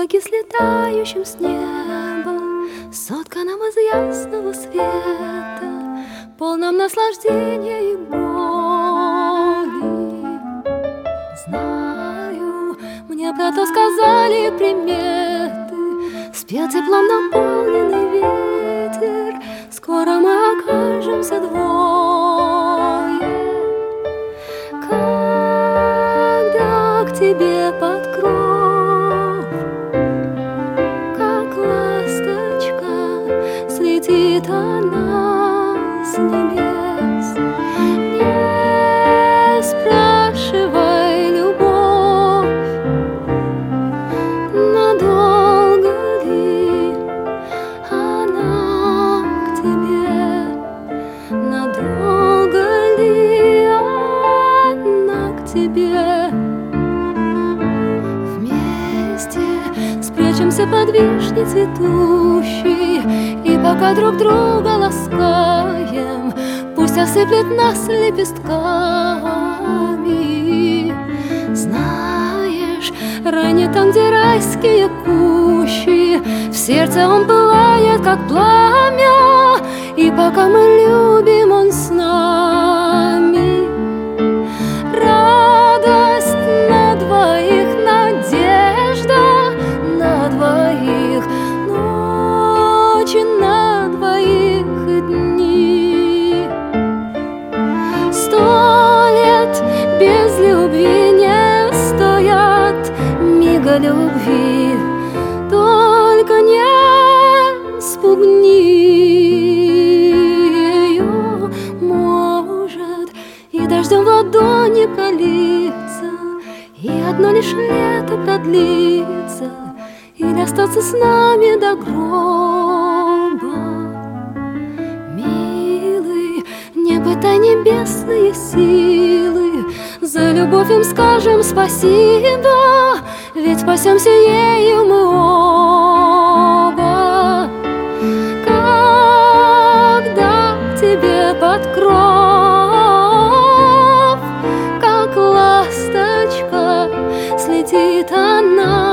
снеге, слетающем с неба, сотканном из ясного света, полном наслаждения и боли. Знаю, мне про то сказали приметы, спел теплом наполненный ветер. Скоро мы окажемся двое, когда к тебе под кров, как ласточка, слетит она с небес. Не спрашивай, любовь, надолго ли она к тебе, надолго ли она к тебе. Вместе спрячемся под вишней цветущей, и пока друг друга ласкаем, пусть осыплет нас лепестками. Знаешь, ранее там, где райские кущи, в сердце он пылает, как пламя, и пока мы любим, он с нами. Радость на двоих, надежда на двоих, ночи на двоих и дни. 100 лет без любви не стоят мига любви, только не спугни ее, может, и дождем в ладони пролиться, и одно лишь лето продлится, или остаться с нами до гроба. Милый, не пытай небесные силы, за любовь им скажем спасибо, ведь спасемся ею мы оба. Когда к тебе под кров, как ласточка, слетит она